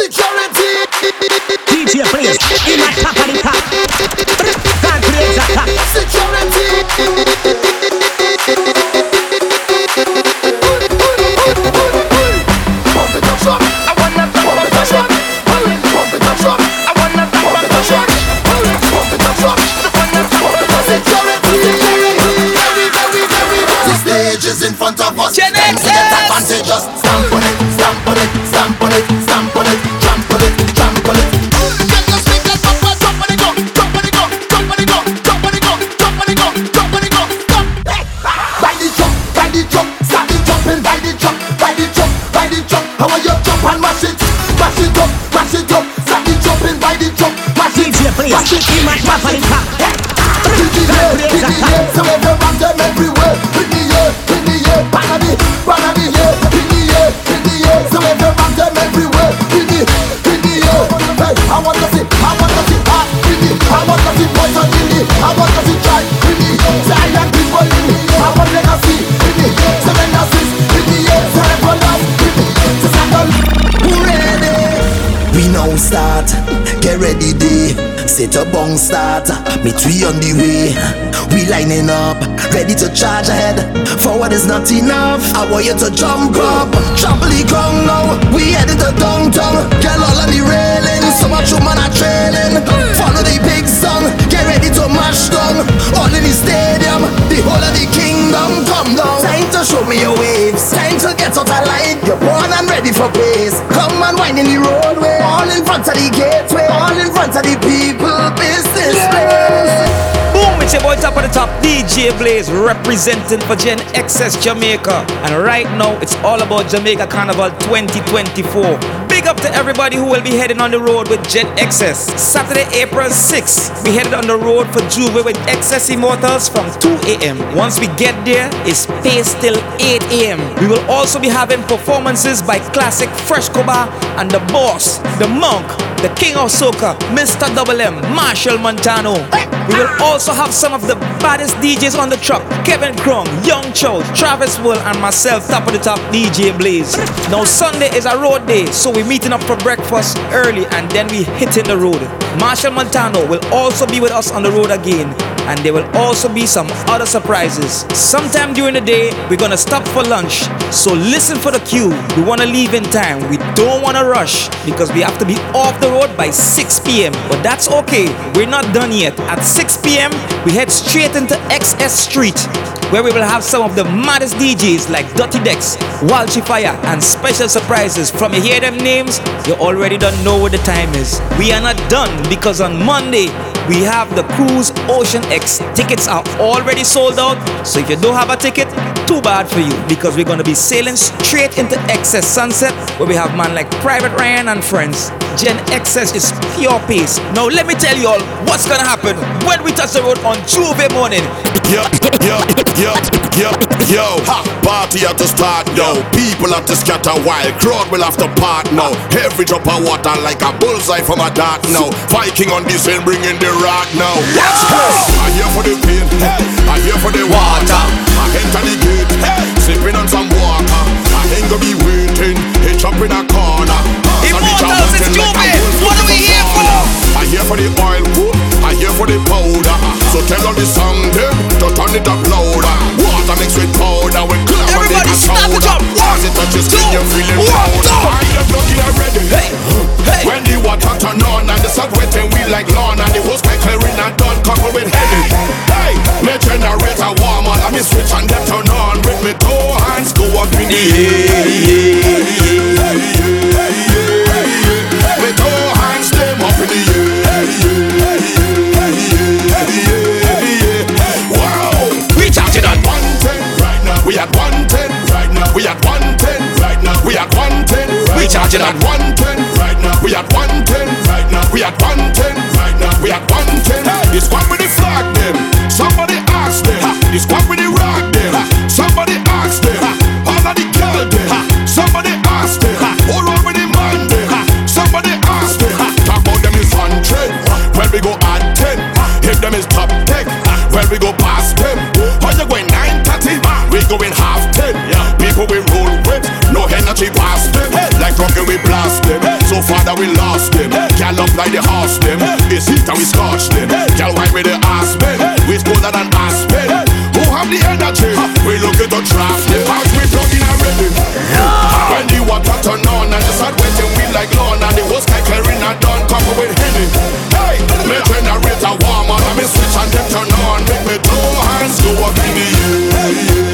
Security. DJ Blaze, in my top of the top. Can't create a top. Security. Pump it up, shot. I wanna pump it up, shot. Pump it up, shot. I wanna pump it up, shot. Pump it up, shot. I wanna pump it up, security. The stage is in front of us. Gen X. Advantageous. Stamp on it, stamp on it, stamp on it, stamp on it, trample it, trample it. Get your speakers up, drop on the go, drop on the go, drop on the go, drop on the go, drop on the go, drop on the go, stop. By the truck, start the jumping, by the truck, by the truck, by the truck. How are you jump and mash it up, mash it up. Start the jumping, by the truck, mash it, DJ Blaze, mash it, in my top of the top. so everyone them everywhere. In the air, banana, yeah. In the air, so everyone them everywhere. In the air, hey, I want to see, ah, in the, I want to see poison in the, I want to see try in the, giant people in the, I want to see in the, seven asses in the air, so everyone else in the, so second, ready. We now start, get ready day. Set a bong start, meet we on the way. We lining up, ready to charge ahead. Forward is not enough, I want you to jump up. Trample the ground now, we headed to downtown. Get all on the railing, so much woman are trailing. Follow the big song, get ready to mash down. All in the stadium, the whole of the kingdom come down. Time to show me your waves, time to get out of line. You're born and ready for pace. Come and wind in the roadway, all in front of the gateway, all in front of the people business place. Boom, it's your boy Top of the Top, DJ Blaze, representing for Gen XS Jamaica. And right now, it's all about Jamaica Carnival 2024. Big up to everybody who will be heading on the road with Gen XS. Saturday, April 6th, we headed on the road for Juve with XS Immortals from 2 a.m. Once we get there, it's paced till 8 a.m. We will also be having performances by Classic Fresh Koba and The Boss, The Monk, The King of Soca, Mr. Double M, Marshall Montano. We will also have some of the baddest DJs on the truck. Kevin Krong, Young Cho, Travis Will, and myself, Top of the Top DJ Blaze. Now Sunday is a road day, so we're meeting up for breakfast early and then we hitting the road. Marshall Montano will also be with us on the road again, and there will also be some other surprises. Sometime during the day, we're gonna stop for lunch, so listen for the cue. We wanna leave in time, we don't wanna rush, because we have to be off the road by 6 p.m. But that's okay, we're not done yet. At 6 p.m, we head straight into XS Street, where we will have some of the maddest DJs like Dirty Dex, Walshy Fire, and special surprises. From you hear them names, you already don't know what the time is. We are not done, because on Monday, we have the Cruise Ocean X. Tickets are already sold out, so if you don't have a ticket, too bad for you, because we're gonna be sailing straight into XS Sunset, where we have man like Private Ryan and friends. Gen XS is pure pace. Now let me tell you all what's gonna happen when we touch the road on Tuesday morning. Yo, party at the start now. People have to scatter wild, crowd will have to part now. Every drop of water like a bullseye from a dart now. Viking on this end, bringing the rock now. Let's go! I'm here for the pain, I'm here for the water. I enter the gate, sipping on some water. I ain't gonna be waiting, hitch up in a corner. Immortals, it's Juve! What are we here for? I'm here for the oil, I'm here for the powder. So tell all the song them to turn it up louder. Water mixed with powder, with clear and then a soda. Once it touches skin, you're feeling powder. I am lucky already. When the water turn on and the sun wetting we like lawn, and the hose pipe clearing and done coupled with heavy. Hey, my generator warm on, and me switch and them turn on. With me two hands go up in the air. Me two hands them up in the air. Wow, we charging at 110 right now. We at 110 right now. We at 110 right now. We at 110. We charging at 110 right now. We at 110 right now. We at 110 right now. We at 110. This one with the flag them. Somebody ask them. This one with the rock them. Somebody ask them. All of the girl them. Somebody ask them. All over the man them. Somebody ask them. Talk about them is 100. When we go at 10. If them is top 10. When we go past them. When you going 9:30. We going half 10. People we roll with. No energy past them. Like rocket we blast them. So father we lost them. Gal up like the horse them. This heat and we scorch them. Gal wine with the ass men. We colder than Aspen. Who have the energy? We looking to draft them. As we plug in already. When the water turn on and the start wetting we like lawn and the hose like clearing a dawn covered with Henny. Hey, me generator warm on and me switch and them turn on. Make me two hands go up in the air.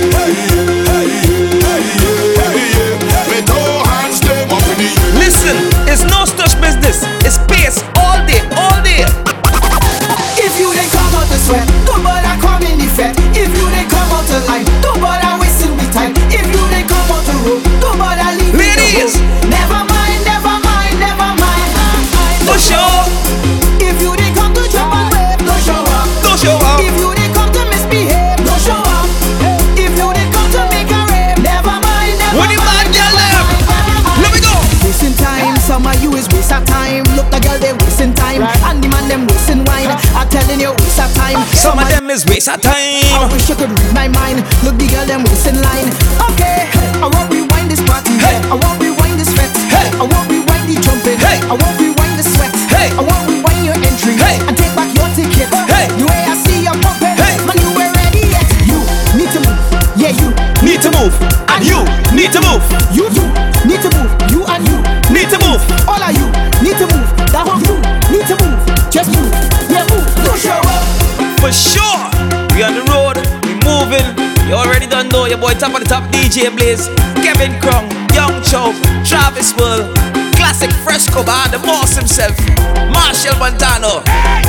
Me two hands them up in the air. Listen, it's no stush business. It's pace all day, all day. If you didn't come out to sweat, don't bother come in the fat. If you didn't come out to line, don't bother wasting me time. If you didn't come out to road, don't bother leaving Ladies, the road. Never mind, never mind, never mind. for sure. If you didn't come to jump and wave, don't show up. Don't show up. If you didn't come to misbehave, don't show up. If you didn't come to make a rave, never mind, never When the man mind. girl left, let me go. Wasting time, some of you is waste of time. Look, the girl they wasting time, and the man them wasting wine. I'm telling you, waste of time. Some of them is waste of I time. wish you could read my mind. Look, the girl them wasting line. Okay, I won't rewind this party. Hey. I won't rewind this fete. Hey. I won't rewind the jumping. Hey. I won't rewind the sweat. Hey. I won't rewind your entry. Hey. And take back your ticket. Hey. The way I see you pumping. Hey. Man, you ain't ready yet. You need to move. Yeah, you Need to move, and you need to move. You need to move. You and you Need to move. all of you need to move. That whole you need to move. Just move. Yeah, move. Don't show up. For sure. We on the road, we moving. You already done know your boy top of the top DJ Blaze, Kevin Krong, Young Chow, Travis Will, Classic Fresco behind the boss himself, Marshall Montano.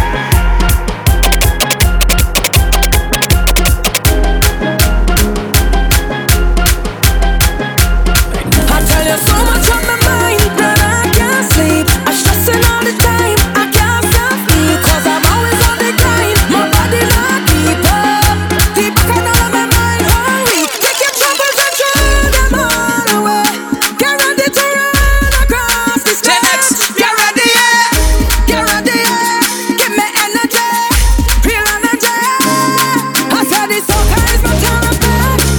I tell you so much on my mind that I can't sleep. I'm stressing all the time, I can't stop me. Cause I'm always on the grind, my body not keep up. Deep back out of my mind, hurry. Take your troubles and throw them all away. Get ready to run across the Gen X, stage. get ready, yeah. Get ready, yeah. Give me energy, real energy. I said this soca is my therapy,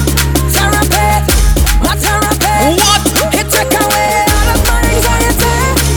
my therapy. What? It take away all of my anxiety,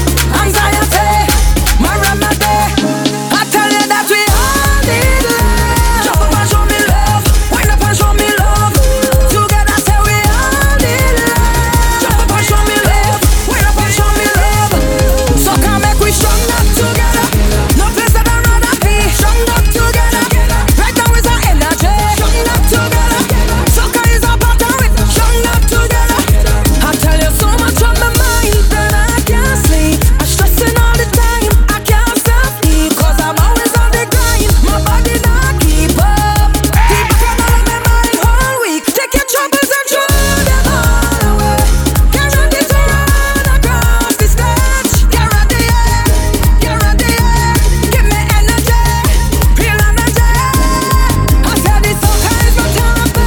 my remedy. I tell you that we all need love. Jump up and show me love, wind up and show me love. Together say we all need love. Jump up and show me love, wind up and show me love. So come make we strong up together. No place that I'd rather be. Strong up together. Right now is our energy. Strong up together. Soca is our part of it. Strong up together. I tell you so much on my mind that I can't sleep. I'm stressing all the time, I can't stop me. Cause I'm always on the grind, my body not keep up. Deep back out of my mind all week. Take your troubles and throw them all away. Get ready to run across the stage. Get ready, yeah. Get ready, yeah. Give me energy, real energy. I said this soca is my therapy,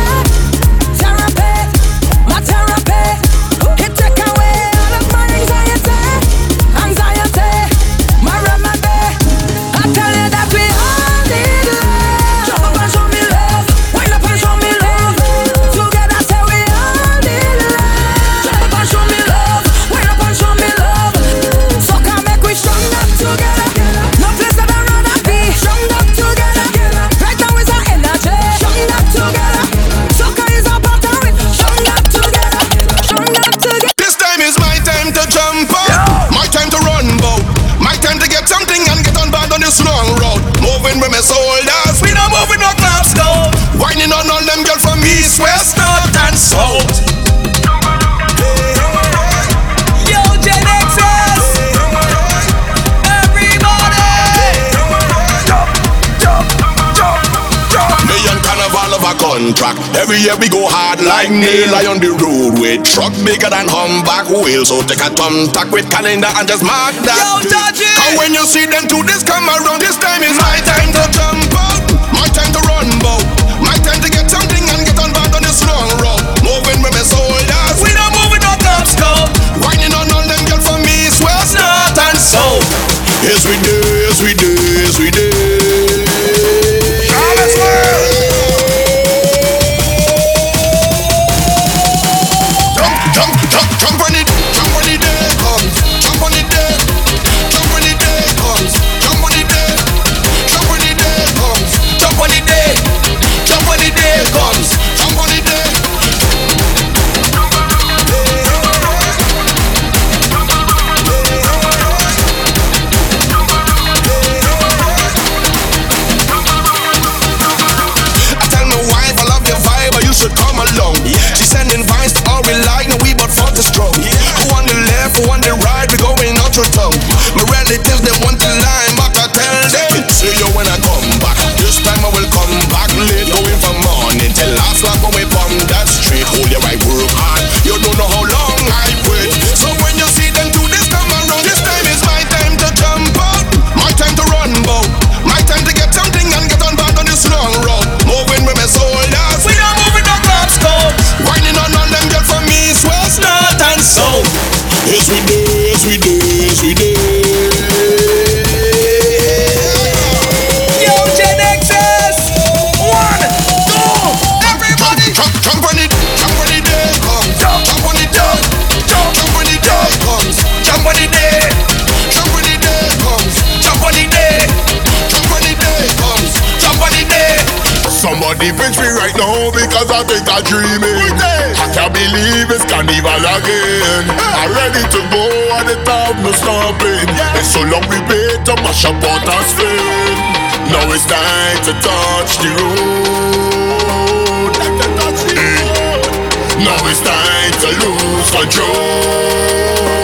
my therapy. It take away all of my anxiety, my remedy. I tell you that we all need love. Jump up and show me love, wind up and show me love. Together say we all need love. Jump up and show me love, wind up and show me love. So come make we strong up together. No place that I'd rather be. Strong up together. Right now is our energy. Strong up together. Soca is our part of it. Strong up together. Strong up together. This time is my time to jump up, my time to run bout, my time to get something and get on board on this long road. Moving with my soldiers, we not moving no clubs now. Whining on all them girls from east, west, north and south. Yo, Gen X's, everybody. Me and Carnival of a contract. Every year we go hard like nail. I on the road with truck bigger than humpback wheel. So take a thumbtack with calendar and just mark that. Yo, Dodgy. And when you see them do this come around, this time is my time to jump out, my time to run bout, my time to get something and get on board on this long road. Moving with my soldiers, we not moving no clubs now. Whining on all them girls from east, west, north and south. Yes we do, yes we do, yes we do. Jump on it, day comes. Jump on it, day careful on the ride, we going out your tongue. My relatives, they want to line back, I tell them. See you when I come back. This time I will come back late, going from morning till last like when we bomb that street. Hold your right, work hard. You don't know how long I wait. So when you see them do this come around, this time is my time to jump out. My time to run, bow. My time to get something and get on back on this long road. Moving with my soldiers. We are moving the club scope. Whining on them girl from east, west, north and south. Yes we do, yes we do, yes we do. Yo, Gen XS! 1, 2, everybody! Jump on it, jump on it, day comes. Jump on it, jump on it, day comes. Jump on it, day. Jump on it, day comes. Jump on it, day. Jump on it, day comes. Jump on it, day. Somebody pinch me right now because I think I'm dreaming. I can't believe it's carnival again. I'm ready to go at the top, no stopping. It's so long we wait to mash up out our Spain. Now it's time to touch the road. Now it's time to lose control.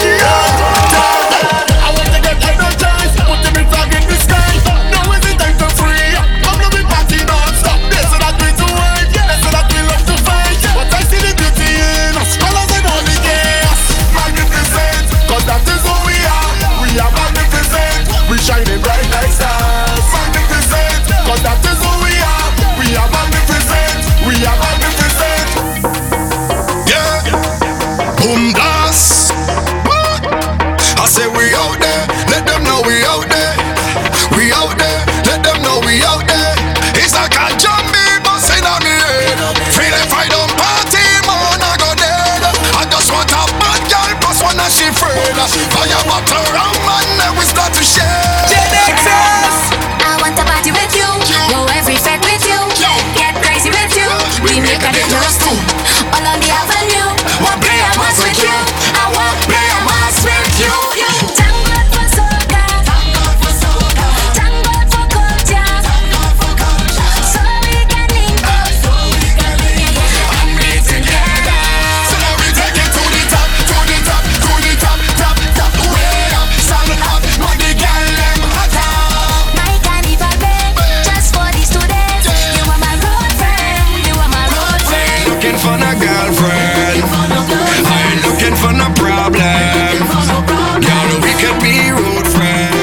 I want to get energized, put them in flag in the sky. Now is the time to free. Come to me party non-stop. They say that we too hard, they say that we love to fight. But I see the beauty in us, colors and all the chaos. Magnificent, cause that is who we are. We are magnificent, we shining bright like stars. Magnificent, cause that is who we are. We are magnificent, we are magnificent. Yeah, boom blast. I say we out there, let them know we out there. We out there, let them know we out there. It's like a zombie busting on me head. Feel if I don't party, man, I go dead. I just want a bad girl plus one that she afraid. Fire butter around, man, then we start to share. Gen XS! I want to party with you, go every fete with you, get crazy with you. We make a dangerous too, all on the avenue. One play a mass with you, I want play a mass with you. Thank God for soca, thank God for culture, so we can link up and be together. So now we take it to the top, to the top, to the top, top, top. Way up, stand up, money girl them hotter. My carnival babe, just for these 2 days. You are my road friend, you are my road friend. Looking for a girlfriend, I ain't looking for no problem. Girl, we could be road friends.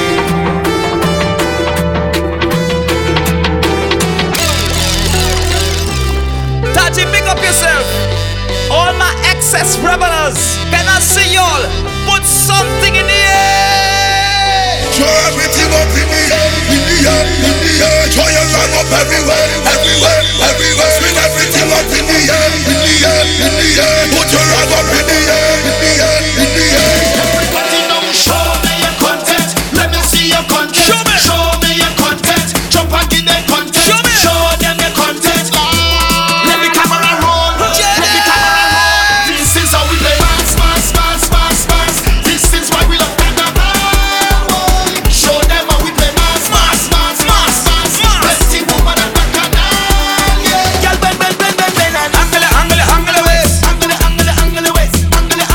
Taji, pick up yourself. All my excess rebels, can I see y'all? Put something in the air. Throw everything up in the air, in the air, in the air. Throw your hand up everywhere, everywhere, everywhere. Swing everything up in the air, in the air, in the air. Put your hand up in the air, in the air, in the air. Everybody now show me your content. Let me see your content. Show me. Show me your content. Jump and give them content. Show me. Show them your content. Let me camera roll. Yeah. Let me camera roll. This is how we play. Mass, mass, mass, mass, mass. This is why we love carnival. Show them how we play. Mass, mass, mass, mass, mass. Let's see woman and bacchanal. Yeah. Girl, bend, bend, bend, bend, bend, and angle it, angle it, angle it waist. Angle it, angle it, angle it waist. Angle it,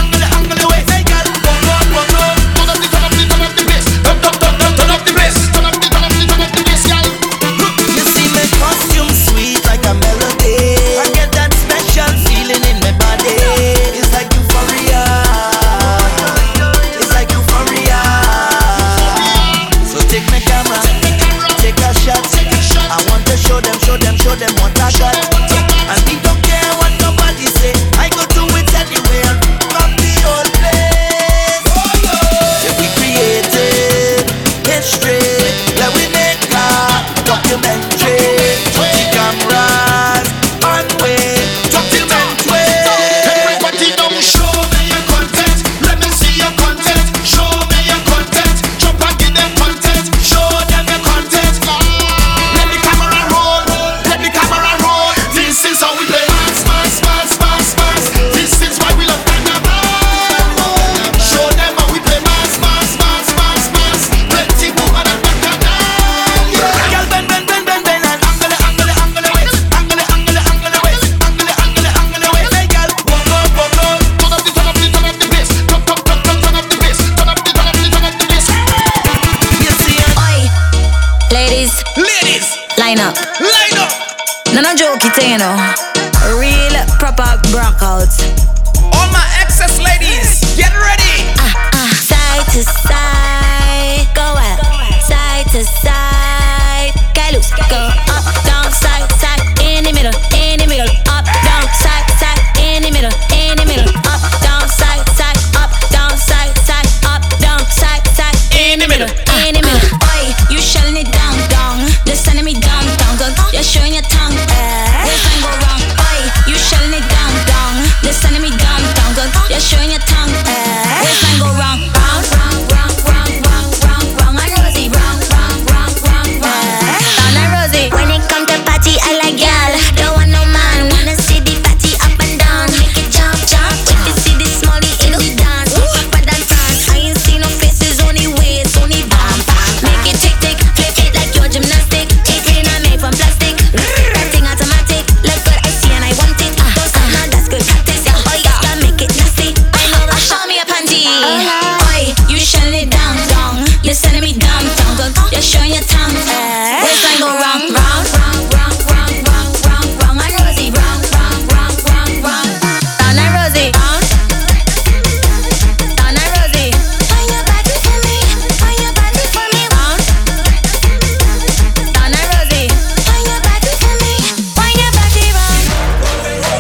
line up. Line up. No joke it, you know. Real proper brockouts. All my excess ladies, get ready. Side to side, go out. Side to side, get loose. Go up, down, side, side, in the middle, up, down, side, side, in the middle, up, down, side, side, up, down, side, side, up, down, side, side, in the middle, Oi, you shelling it down, down. You're sending me down, down, down. You're showing your tongue, waistline go wrong. Oi, you shelling it down, down. You're sending me down, down, down. You're showing your tongue, waistline go wrong. Wrong, wrong, wrong, wrong, wrong, wrong, wrong. I'm Rosie, wrong, wrong, wrong, wrong, wrong. Down and Rosie. When it come to party, I like y'all. Don't want no man. Wanna see the party up and down. Make it jump, jump. If you see the smallie in the dance, up and dance. I ain't see no faces, only waist, only bam. Make it tick tick, flip it like your gymnastic. It ain't made from plastic. That thing automatic. Look good, I see and I want it. Don't stop now, that's good practice. Oh yeah, gotta make it nasty. I know that. Show me a panty. Oi, you shelling it down, down. You're sending me down, down, down. You're showing your tongue. Waistline go wrong, wrong, wrong, wrong, wrong, wrong, wrong, wrong. I'm Rosie, wrong, wrong, wrong, wrong, wrong. Down and Rosie, wrong. Down and Rosie. Find your body for me, find your body for me, wrong. Down and Rosie. Find your body for me, find your body, wrong.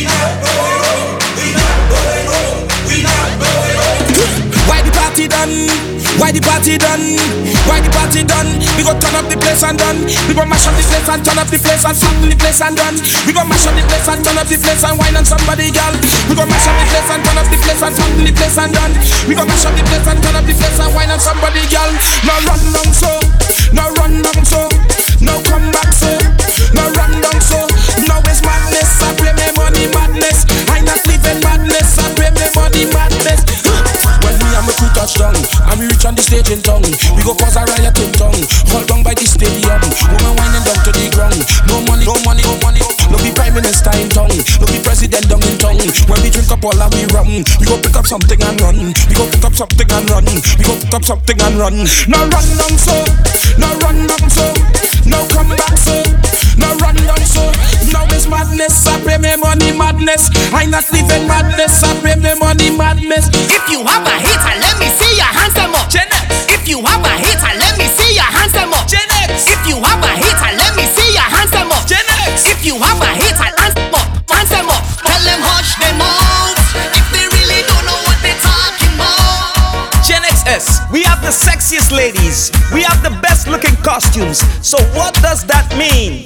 Why the party done? Why the party done? Why the party done? We go turn up the place and done. We go mash up the place and turn up the place and flatten the place and done. We go mash up the place and turn up the place and wine on somebody, girl. We go mash up the place and turn up the place and flatten the place and done. We go mash up the place and turn up the place and wine on somebody, girl. Now run down so, now run down so, now come back so, now run down so. Now it's madness, I pray me money madness. I not living madness, I pray me money madness. When me and my crew touch down, and we reach on the stage in town, we go cause a riot in town. Hold down by the stadium, woman whining down to the ground. No money, no money, no money. No be prime minister in town, no be president down in town. When we drink up all that we rum, we go pick up something and run. We go pick up something and run. We go pick up something and run. Now run down so, now run down so, now come back so, now run down so. Now it's madness, I pray me money madness. I not living madness, I pray me money madness. If you have a hater, let me see your hands them up. If you have a hater, let me see your hands them up. If you have a hater, let me see your hands them up. If you have a hater, hands them up, hands them up. Tell them hush them out if they really don't know what they're talking about. Gen XS, we have the sexiest ladies. We have the best looking costumes. So what does that mean?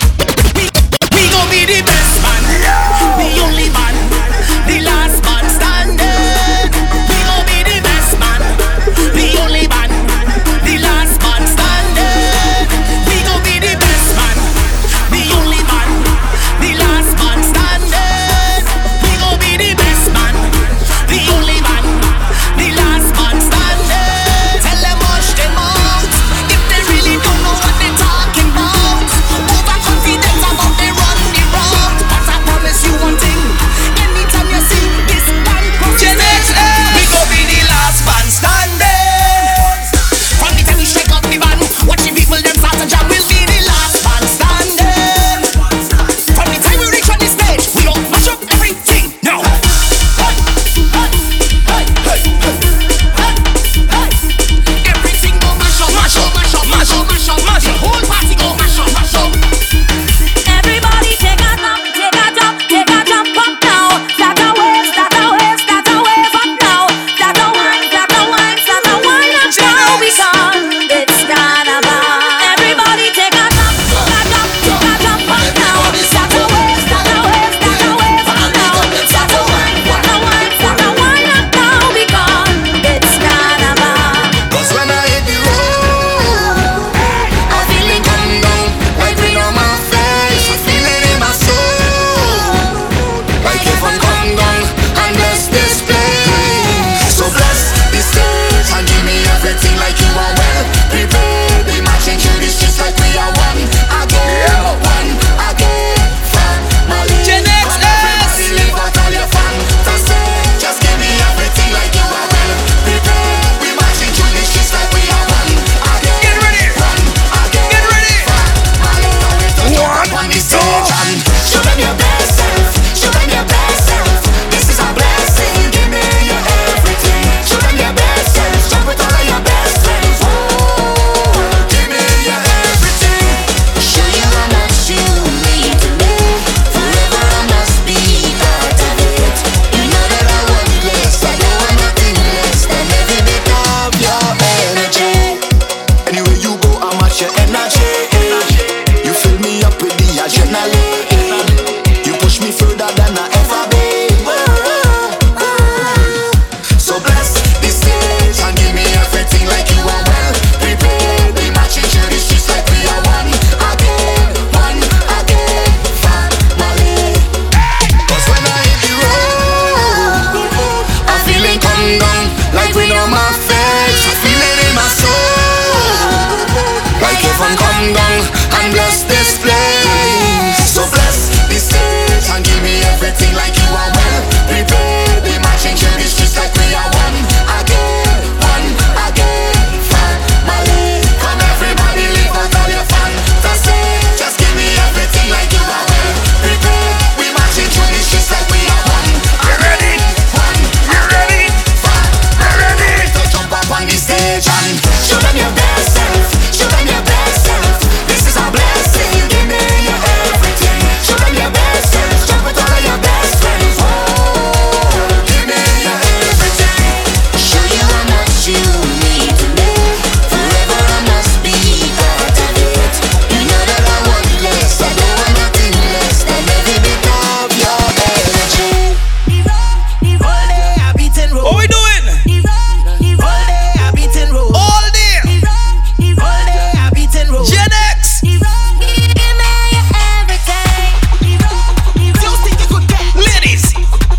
We gon' be the best man, the only man, the last man standing. We gon' be the best man, the only man, the last man standing. We gon' be the best man, the only man, the last man standing. We gon' be the best man, the only man, the last man standing. Tell them hush them out if they really don't know what they're talking about. Overconfident about they run the road, but I promise you one thing. come down and bless this place. So bless this stage and give me everything like you are well prepared. Be marching through the streets like we are one again, family. Come everybody live out all your fantasy. Just give me everything like you are well prepared. We marching through the streets like we are one. You ready? You ready? You ready? So jump up on the stage and show them your best self. Show them your best self. This is a blessing. Give me your everything. Show them your best self. Jump with all of your best friends. Oh, give me your everything. Show you how much you need to live. Forever I must be part of it. You know that I want less. I don't want nothing less than every bit of your energy. All day I beating road. What we doing? All day I beating road. All day. All day I beating road. Gen X. Ladies.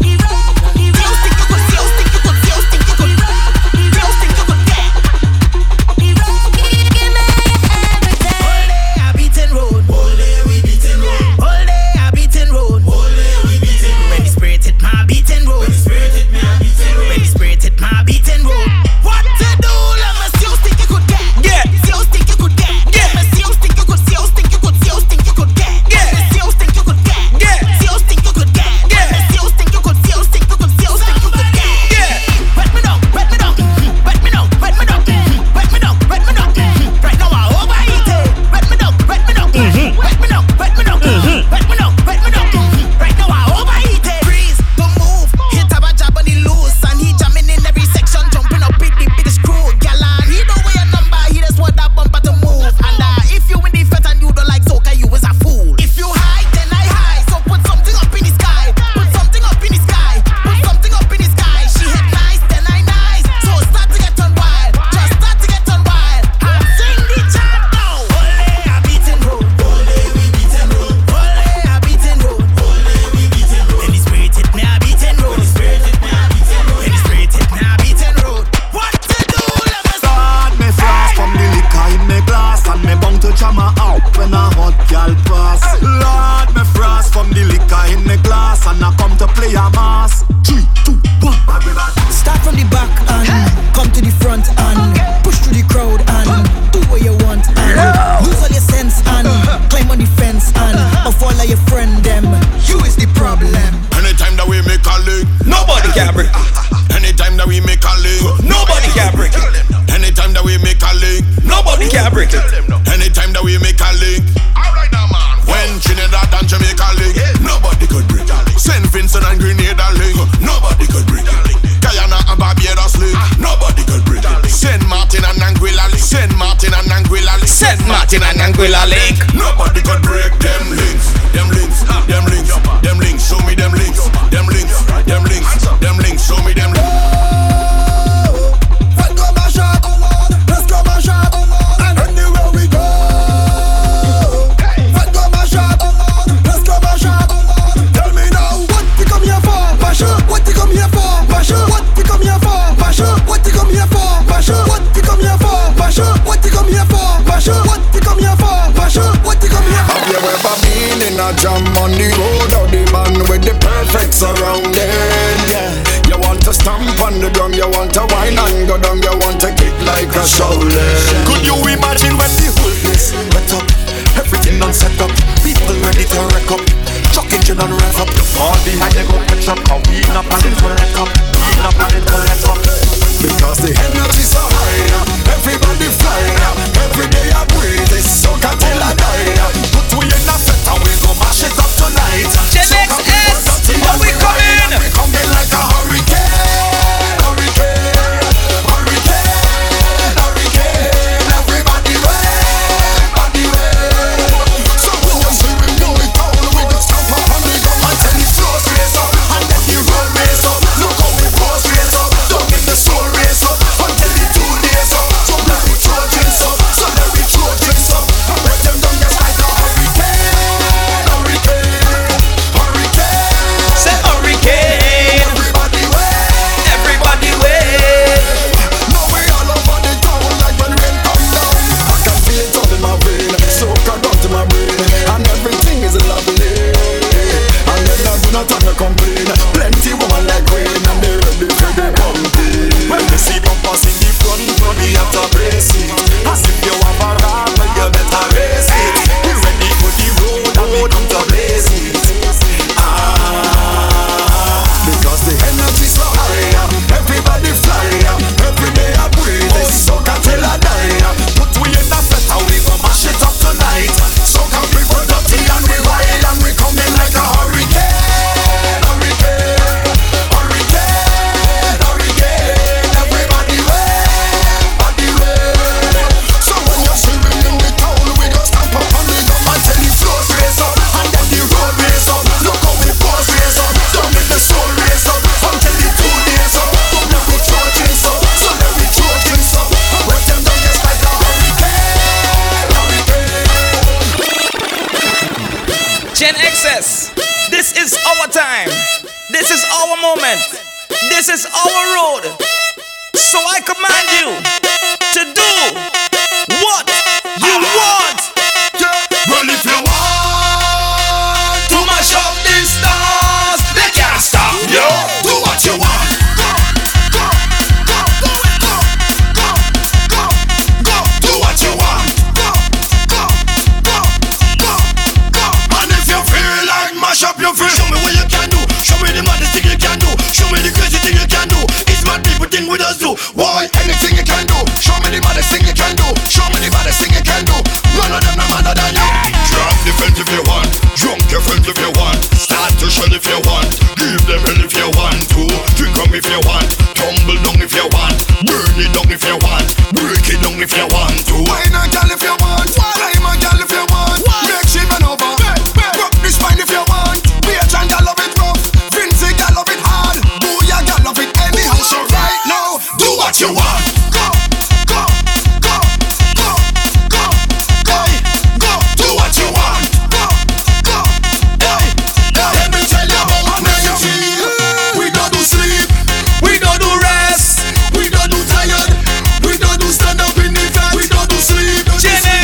Anguilla link. Nobody could break them links. Them links, them links, them links. Show me them links. Them links, them links, them links. Show me them links. Faites comme un chat, reste comme un chat, and anywhere we go. Faites comme un chat, reste comme un chat. Tell me now, what you come here for, Basha? What you come here for, Basha? What you come here for, Basha? What you come here for, Basha? What you come here for, Basha? What you come here for, Basha? What you come here for, Basha? What you come here for? Have you ever been in a jam on the road or the man with the perfect surrounding? Yeah, you want to stamp on the drum, you want to whine and go down, you want to kick like a shoulder. Could you imagine when the whole place wet up? Everything done set up, people ready to wreck up. Chuck engine and rev up. All behind you go catch up, cause we not on it to let up. We not on it to let up. Because the energy so high, everybody fly. Every day I breathe, it's so till I die. Put we in a set and we go mash it up tonight. Gen XS, how we coming? We coming like a hurricane, hurricane, hurricane, hurricane. Every no me have to brace it. As if you have a rap, well you better race it. We ready for the road and we come to blaze it. Because the energy's so high, everybody fly, every day I breathe, this is soca till I die. Put we in a set and we gon' mash it up tonight. Soca we dirty and we wild and we coming like a hurricane, hurricane, hurricane, hurricane. Everybody body way. So when you're shivering in the town, we just stamp up on the gum until the floors raise up and then the road raise up. Look how we force raise up, don't make the soul raise up until the 2 days up. Don't let me throw drinks up, so let me throw drinks up. Break them down just like a hurricane, hurricane. Gen XS, this is our time. This is our moment. This is our road. So I command you to do what you want. Well, if you want to mash up these stars, they can't stop you. Do what you want. Go, go, go, go, go, go, go, go. Do what you want. Go, go, go, go, go. And if you feel like mash up your feel, show me what you can do. Show me the maddest thing you can do. Show me the crazy thing you can do. It's mad people thing with us do. Why anything you can do. Show me the maddest thing you can do. Show me the baddest thing you can do. None of them no madder than you. Drop the fence if you want. Drunk your friends if you want. Start to shut if you want. Give them hell if you want to. Drink them if you want. Tumble down if you want. Burn it down if you want. Break it down if you want to. Wine a girl if you want. Climb a girl if you want. Make she bend over. Rock the spine if you want. Beach and girl love it rough. Vincy girl love it hard. Booyah girl love it anyhow. So right now, do what you want. Go, go, go, go, go, go, go. Do what you want. Go, go, hey, let me tell you about energy. We don't do sleep. We don't do rest. We don't do tired. We don't do stand up in the van. We don't do sleep. Gen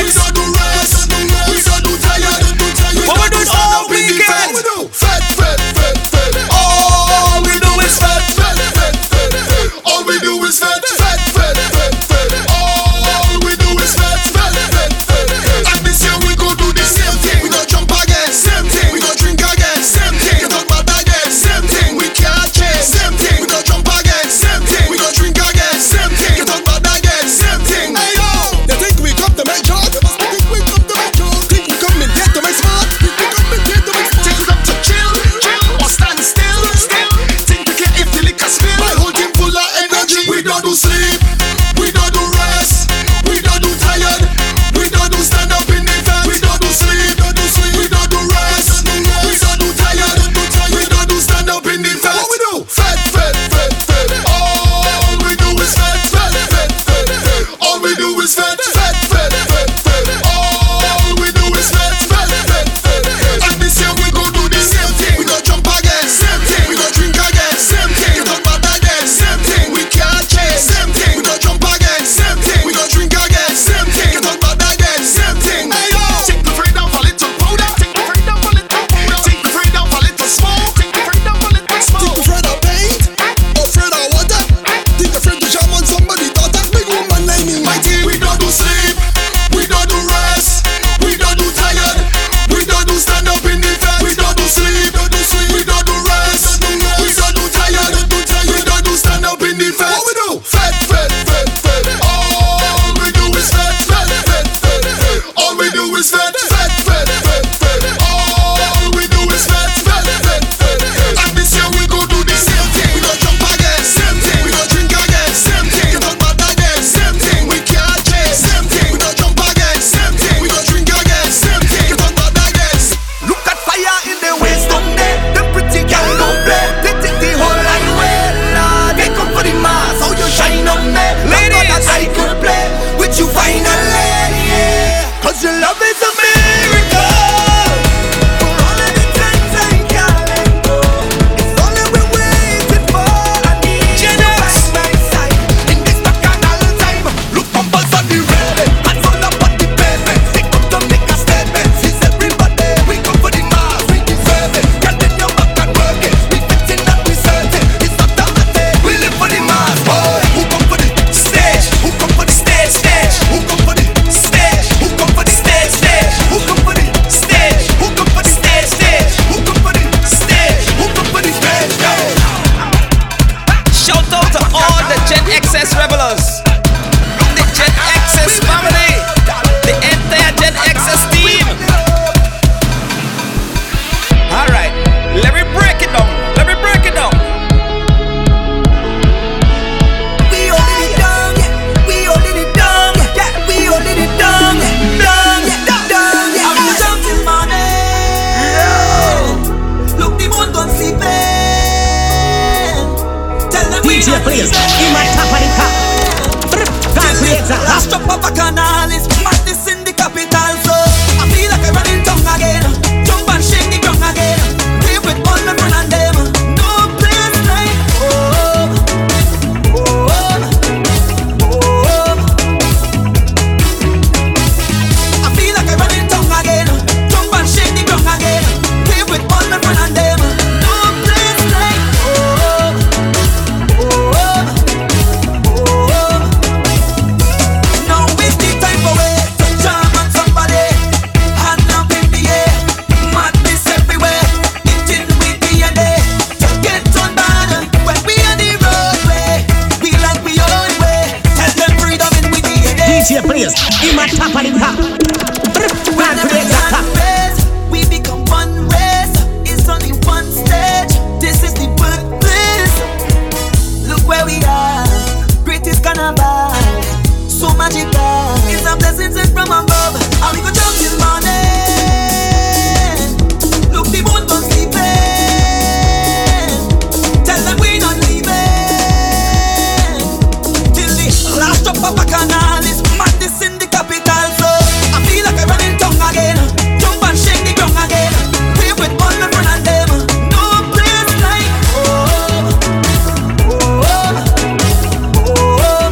this here place. In my top of the top. Can't create that top. We become one race. It's only one stage. This is the birthplace. Look where we are. Greatest carnival. So magical. It's a blessing sent from above. And we go jump till morning. Look, the moon don't sleeping. Tell them we not leaving. Till the last drop of a canal is madness in the capital. So I feel like I run in tongue again. Jump and shake the ground again. We with all my friends and them. No place like home. Home. Home.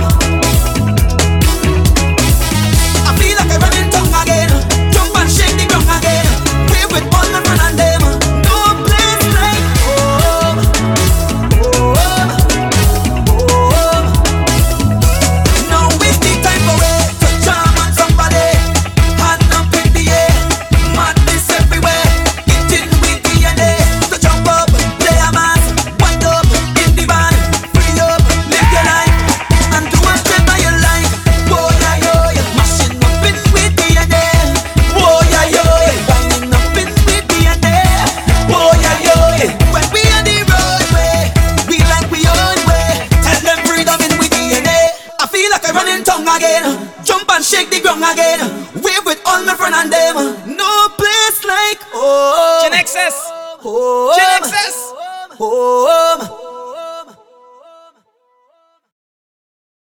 I feel like I run in tongue again. Jump and shake the ground again. We with all my friends and them. No place like home. Home. Home. Now is the time for it to charm on somebody. Hand up in the air, madness everywhere. Eating with DNA. So jump up, play a mass, wind up in the band. Free up, live your life, and do whatever you like. Whoa, yeah, yo, yeah. Mashing up in with DNA. Whoa, yeah, yo, yeah. Winding up in with DNA. Whoa, yeah, yo, yeah. When we on the roadway, we like we own way. Tell them freedom in with DNA. I feel like I run in tongue again. Jump and shake the ground again. Wave with all my friends and them. No place like home. Gen XS. Home. Gen XS. Home.